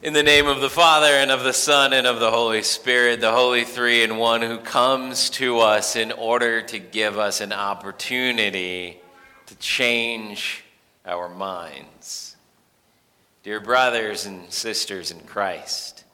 In the name of the Father, and of the Son, and of the Holy Spirit, the Holy Three in One, who comes to us in order to give us an opportunity to change our minds. Dear brothers and sisters in Christ,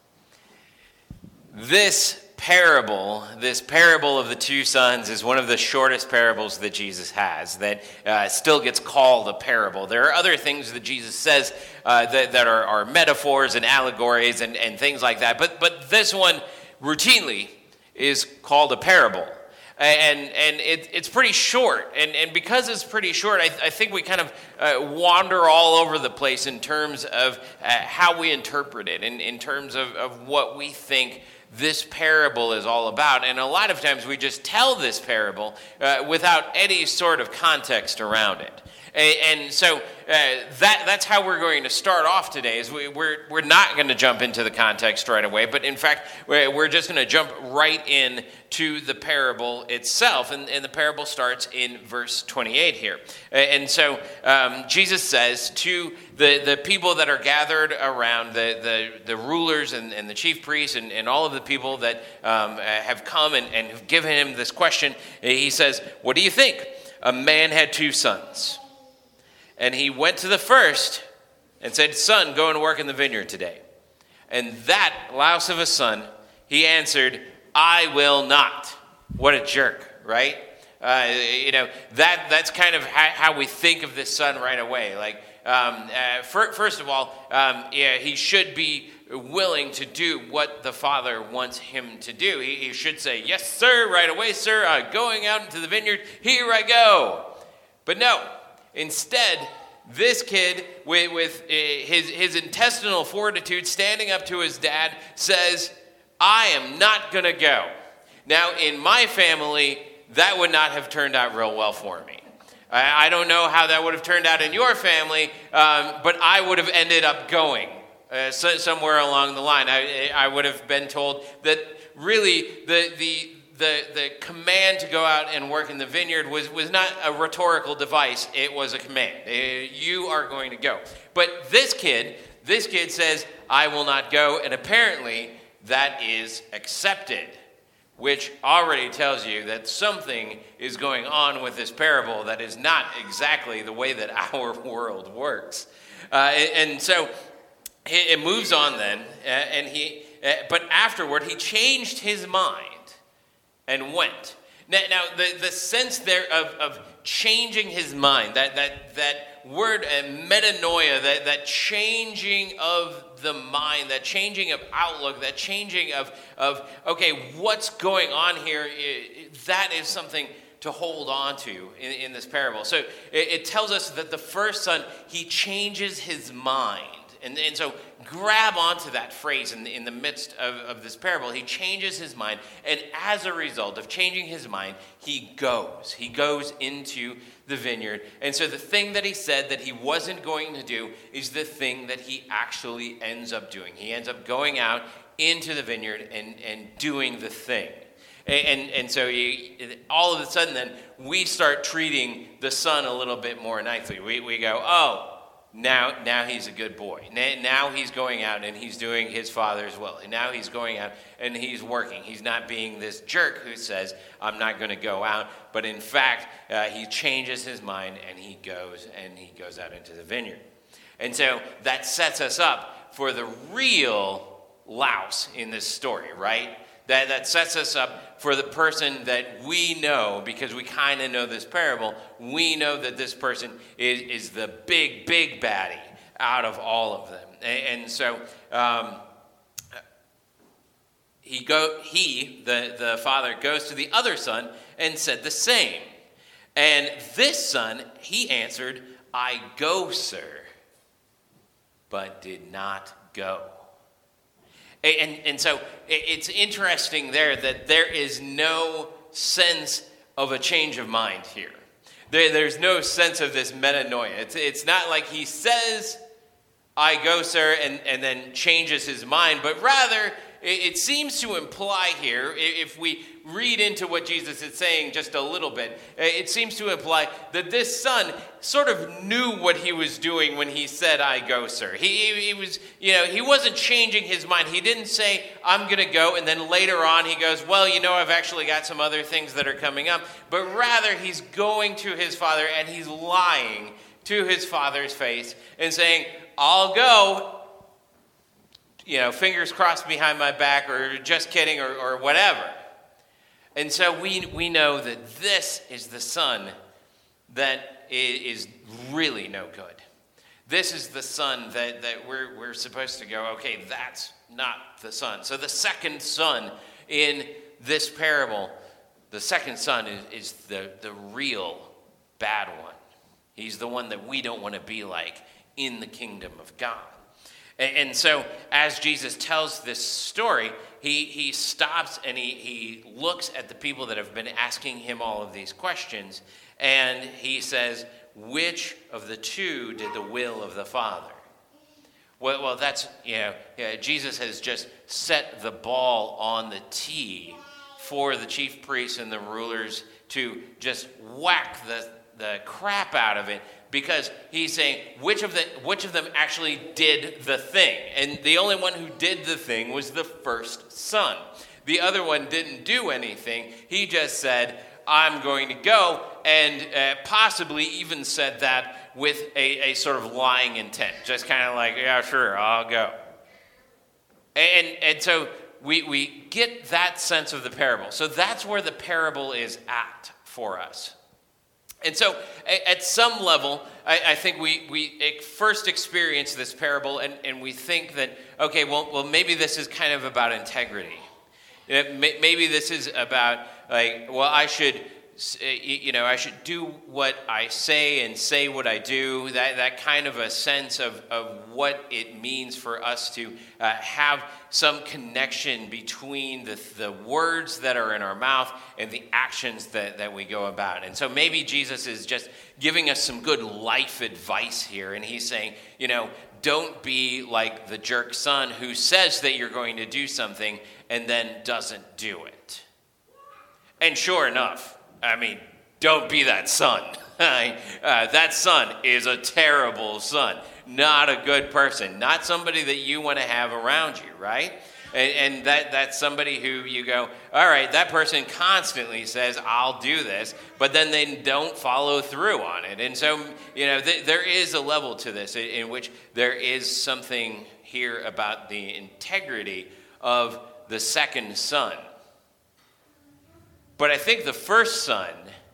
this parable of the two sons is one of the shortest parables that Jesus has that still gets called a parable. There are other things that Jesus says that are metaphors and allegories and things like that, but this one routinely is called a parable. And it's pretty short, and because it's pretty short, I think we kind of wander all over the place in terms of how we interpret it, in terms of what we think this parable is all about. And a lot of times we just tell this parable without any sort of context around it. And so that's how we're going to start off today. Is we're not going to jump into the context right away, but in fact we're just going to jump right in to the parable itself. And the parable starts in verse 28 here. And so Jesus says to the people that are gathered around, the rulers and the chief priests and all of the people that have come and have given him this question, he says, "What do you think? A man had two sons. And he went to the first and said, 'Son, go and work in the vineyard today.' And that louse of a son, he answered, 'I will not.'" What a jerk, right? That's kind of how we think of this son right away. Like, first of all, he should be willing to do what the father wants him to do. He should say, "Yes, sir, right away, sir. Going out into the vineyard, here I go." But no. Instead, this kid, with his intestinal fortitude, standing up to his dad, says, "I am not going to go." Now, in my family, that would not have turned out real well for me. I don't know how that would have turned out in your family, but I would have ended up going somewhere along the line. I would have been told that really the command to go out and work in the vineyard was not a rhetorical device. It was a command. You are going to go. But this kid says, "I will not go," and apparently that is accepted, which already tells you that something is going on with this parable that is not exactly the way that our world works. And so it moves on then, but afterward he changed his mind and went. Now the sense there of changing his mind, that word metanoia, that changing of the mind, that changing of outlook, that changing of okay, what's going on here, that is something to hold on to in this parable. So it tells us that the first son, he changes his mind. And so grab onto that phrase in the midst of this parable. He changes his mind, and as a result of changing his mind, he goes into the vineyard. And so the thing that he said that he wasn't going to do is the thing that he actually ends up doing. He ends up going out into the vineyard and doing the thing. And so all of a sudden then, we start treating the son a little bit more nicely. We go, "Oh, Now he's a good boy. Now he's going out and he's doing his father's will. And now he's going out and he's working. He's not being this jerk who says, 'I'm not going to go out.' But in fact, he changes his mind and he goes out into the vineyard." And so that sets us up for the real louse in this story, right? That sets us up for the person that we know, because we kind of know this parable. We know that this person is the big baddie out of all of them. And so the father goes to the other son and said the same. And this son, he answered, "I go, sir," but did not go. And so it's interesting there that there is no sense of a change of mind here. There's no sense of this metanoia. It's not like he says, "I go, sir," and then changes his mind. But rather, it seems to imply here, if we read into what Jesus is saying just a little bit, it seems to imply that this son sort of knew what he was doing when he said, "I go, sir." He was, he wasn't changing his mind. He didn't say, "I'm going to go," and then later on he goes, "Well, I've actually got some other things that are coming up." But rather, he's going to his father and he's lying to his father's face and saying, "I'll go, fingers crossed behind my back," or "just kidding," or whatever. And so we know that this is the son that is really no good. This is the son that we're supposed to go, okay, that's not the son. So the second son in this parable, the second son is the real bad one. He's the one that we don't want to be like in the kingdom of God. And so as Jesus tells this story, he stops and he looks at the people that have been asking him all of these questions, and he says, which of the two did the will of the Father? Well, that's, Jesus has just set the ball on the tee for the chief priests and the rulers to just whack the crap out of it, because he's saying which of them actually did the thing. And the only one who did the thing was the first son. The other one didn't do anything. He just said, "I'm going to go," and possibly even said that with a sort of lying intent. Just kind of like, "Yeah, sure, I'll go." And so we get that sense of the parable. So that's where the parable is at for us. And so at some level, I think we first experience this parable and we think that, okay, well, maybe this is kind of about integrity. Maybe this is about, I should do what I say and say what I do, that kind of a sense of what it means for us to have some connection between the words that are in our mouth and the actions that we go about. And so maybe Jesus is just giving us some good life advice here, and he's saying, don't be like the jerk son who says that you're going to do something and then doesn't do it. And sure enough, don't be that son. That son is a terrible son, not a good person, not somebody that you want to have around you, right? And that's somebody who you go, all right, that person constantly says, "I'll do this," but then they don't follow through on it. And so, there is a level to this in which there is something here about the integrity of the second son. But I think the first son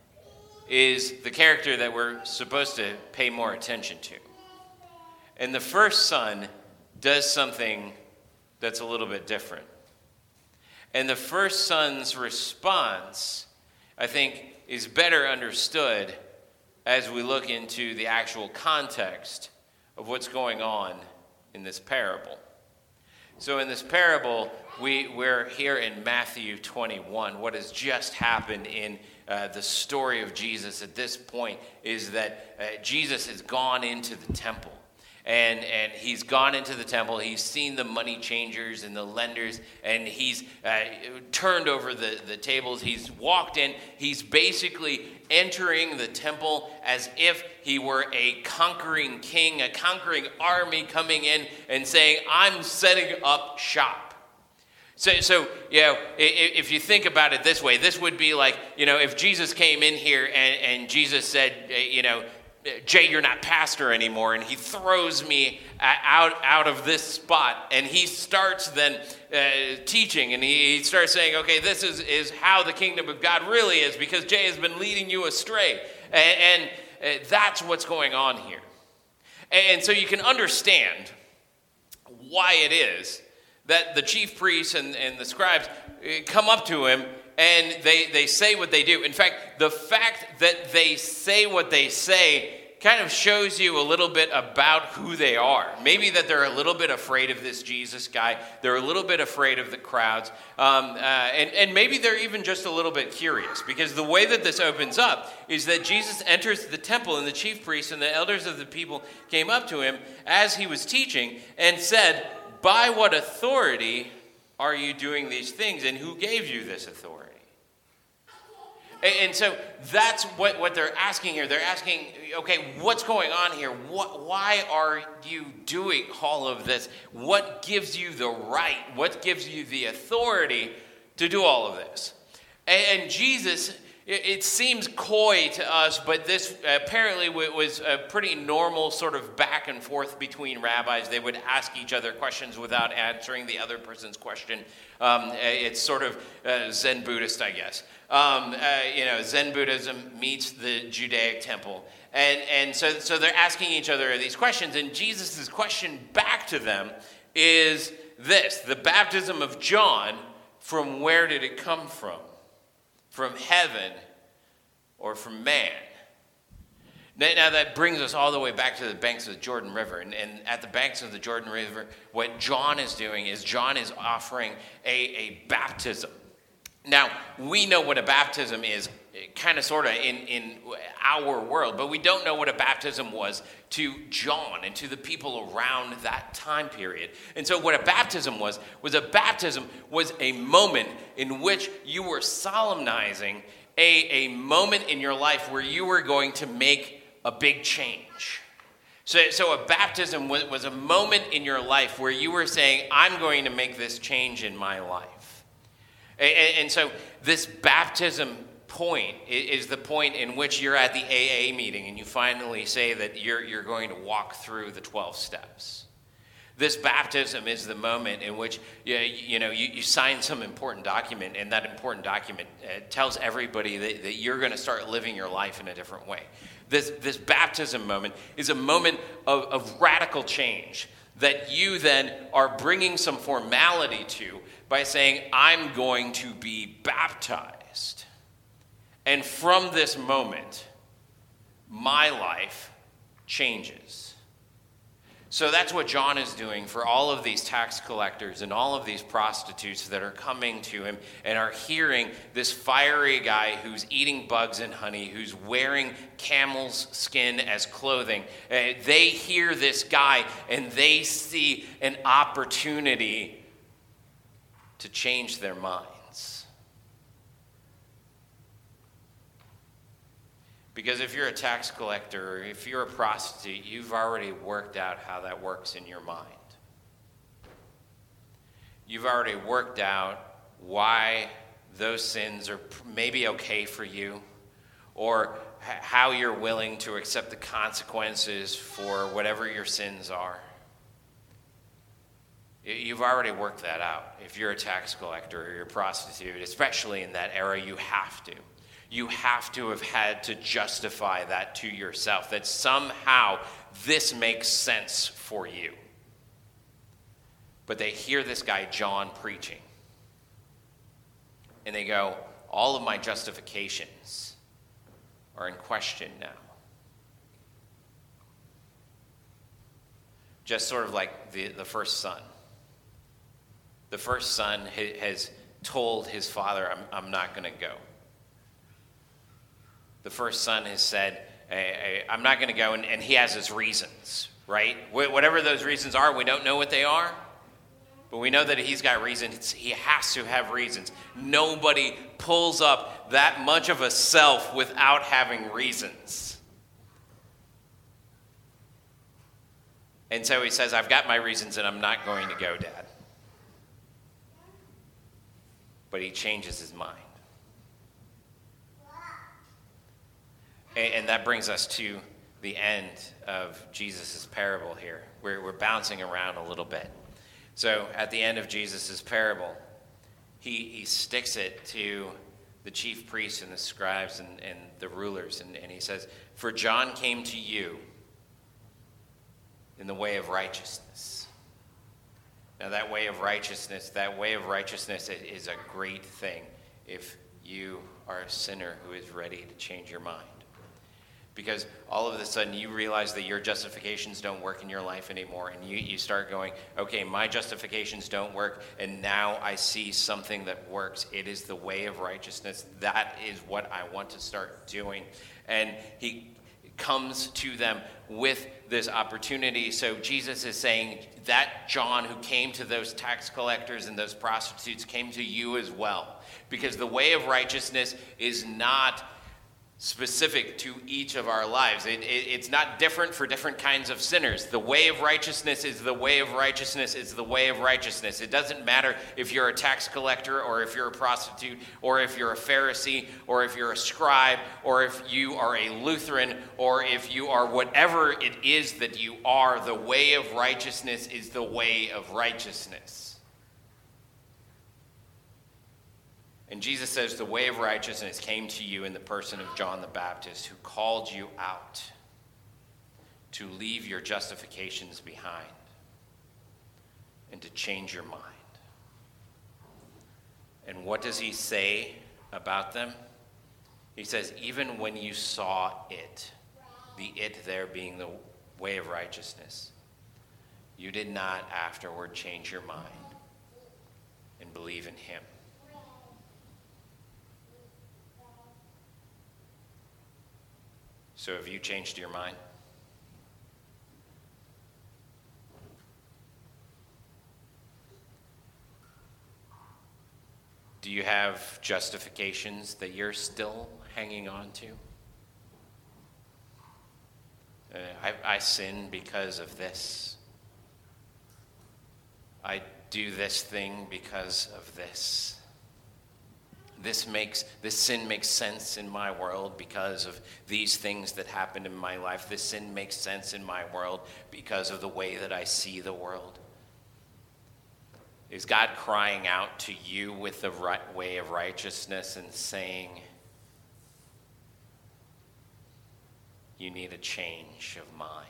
is the character that we're supposed to pay more attention to. And the first son does something that's a little bit different. And the first son's response, I think, is better understood as we look into the actual context of what's going on in this parable. So in this parable, we're here in Matthew 21. What has just happened in the story of Jesus at this point is that Jesus has gone into the temple. And he's gone into the temple. He's seen the money changers and the lenders, and he's turned over the tables. He's walked in. He's basically entering the temple as if he were a conquering king, a conquering army coming in and saying, "I'm setting up shop." So if you think about it this way, this would be like, if Jesus came in here and Jesus said, "Jay, you're not pastor anymore," and he throws me out of this spot, and he starts then teaching, and he starts saying, "Okay, this is how the kingdom of God really is, because Jay has been leading you astray," and that's what's going on here. And so you can understand why it is that the chief priests and the scribes come up to him and they say what they do. In fact, the fact that they say what they say kind of shows you a little bit about who they are. Maybe that they're a little bit afraid of this Jesus guy. They're a little bit afraid of the crowds. And maybe they're even just a little bit curious, because the way that this opens up is that Jesus enters the temple, and the chief priests and the elders of the people came up to him as he was teaching and said, "By what authority are you doing these things, and who gave you this authority?" And so that's what they're asking here. They're asking, okay, what's going on here? Why are you doing all of this? What gives you the right? What gives you the authority to do all of this? And Jesus, it seems coy to us, but this apparently was a pretty normal sort of back and forth between rabbis. They would ask each other questions without answering the other person's question. It's sort of Zen Buddhist, I guess. Zen Buddhism meets the Judaic temple. And so they're asking each other these questions, and Jesus' question back to them is this: the baptism of John, from where did it come from? From heaven or from man? Now that brings us all the way back to the banks of the Jordan River. And at the banks of the Jordan River, what John is doing is John is offering a baptism. Now, we know what a baptism is, kind of sort of in our world, but we don't know what a baptism was to John and to the people around that time period. And so what a baptism was a moment in which you were solemnizing a moment in your life where you were going to make a big change. So a baptism was a moment in your life where you were saying, I'm going to make this change in my life. And so this baptism point is the point in which you're at the AA meeting and you finally say that you're going to walk through the 12 steps. This baptism is the moment in which you sign some important document, and that important document tells everybody that you're going to start living your life in a different way. This baptism moment is a moment of radical change that you then are bringing some formality to by saying, I'm going to be baptized. And from this moment, my life changes. So that's what John is doing for all of these tax collectors and all of these prostitutes that are coming to him and are hearing this fiery guy who's eating bugs and honey, who's wearing camel's skin as clothing. They hear this guy and they see an opportunity to change their minds. Because if you're a tax collector or if you're a prostitute, you've already worked out how that works in your mind. You've already worked out why those sins are maybe okay for you, or how you're willing to accept the consequences for whatever your sins are. You've already worked that out. If you're a tax collector or you're a prostitute, especially in that era, you have to. You have to have had to justify that to yourself, that somehow this makes sense for you. But they hear this guy, John, preaching. And they go, all of my justifications are in question now. Just sort of like the first son. The first son has told his father, I'm not going to go. The first son has said, I'm not going to go, and he has his reasons, right? Whatever those reasons are, we don't know what they are, but we know that he's got reasons. He has to have reasons. Nobody pulls up that much of a self without having reasons. And so he says, I've got my reasons, and I'm not going to go, Dad. But he changes his mind. And that brings us to the end of Jesus' parable here. We're bouncing around a little bit. So at the end of Jesus' parable, he sticks it to the chief priests and the scribes and the rulers. And he says, for John came to you in the way of righteousness. Now that way of righteousness is a great thing if you are a sinner who is ready to change your mind. Because all of a sudden you realize that your justifications don't work in your life anymore, and you start going, okay, my justifications don't work, and now I see something that works. It is the way of righteousness. That is what I want to start doing. And he comes to them with this opportunity. So Jesus is saying that John, who came to those tax collectors and those prostitutes, came to you as well. Because the way of righteousness is not specific to each of our lives. It's not different for different kinds of sinners. The way of righteousness is the way of righteousness is the way of righteousness. It doesn't matter if you're a tax collector or if you're a prostitute or if you're a Pharisee or if you're a scribe or if you are a Lutheran or if you are whatever it is that you are. The way of righteousness is the way of righteousness. And Jesus says the way of righteousness came to you in the person of John the Baptist, who called you out to leave your justifications behind and to change your mind. And what does he say about them? He says, even when you saw it, the it there being the way of righteousness, you did not afterward change your mind and believe in him. So have you changed your mind? Do you have justifications that you're still hanging on to? I sin because of this. I do this thing because of this. This sin makes sense in my world because of these things that happened in my life. This sin makes sense in my world because of the way that I see the world. Is God crying out to you with the right way of righteousness and saying, you need a change of mind?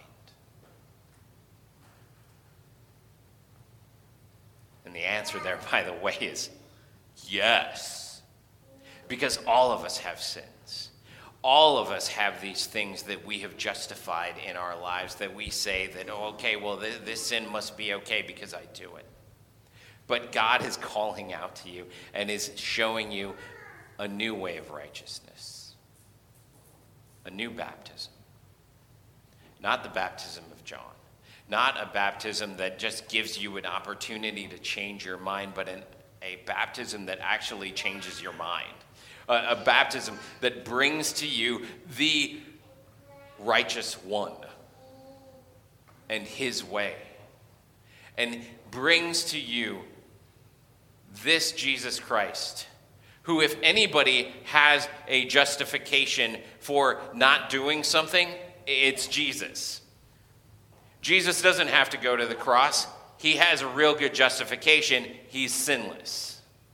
And the answer there, by the way, is yes. Because all of us have sins. All of us have these things that we have justified in our lives that we say that, oh, okay, well, this sin must be okay because I do it. But God is calling out to you and is showing you a new way of righteousness, a new baptism. Not the baptism of John. Not a baptism that just gives you an opportunity to change your mind, but a baptism that actually changes your mind. A baptism that brings to you the righteous one and his way. And brings to you this Jesus Christ, who, if anybody has a justification for not doing something, it's Jesus. Jesus doesn't have to go to the cross. He has a real good justification. He's sinless.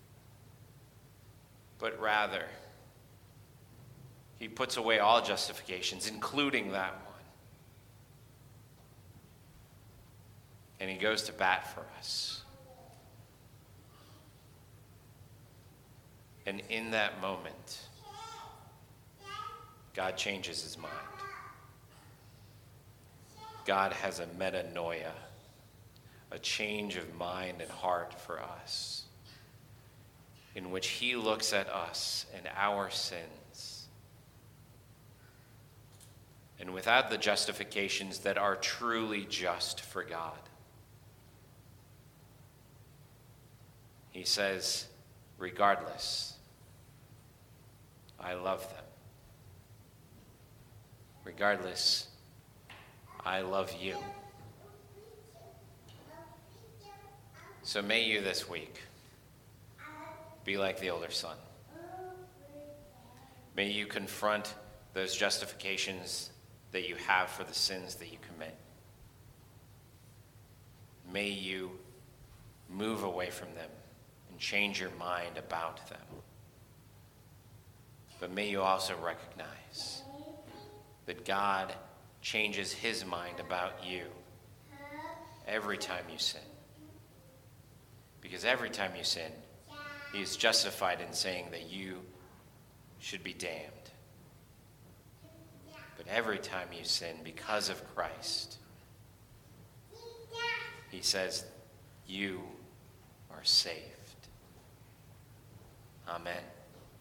But rather, he puts away all justifications, including that one. And he goes to bat for us. And in that moment, God changes his mind. God has a metanoia, a change of mind and heart for us, in which he looks at us and our sins. And without the justifications that are truly just for God, he says, regardless, I love them. Regardless, I love you. So may you this week be like the older son. May you confront those justifications that you have for the sins that you commit. May you move away from them and change your mind about them. But may you also recognize that God changes his mind about you every time you sin. Because every time you sin, he is justified in saying that you should be damned. But every time you sin because of Christ, he says, you are saved. Amen.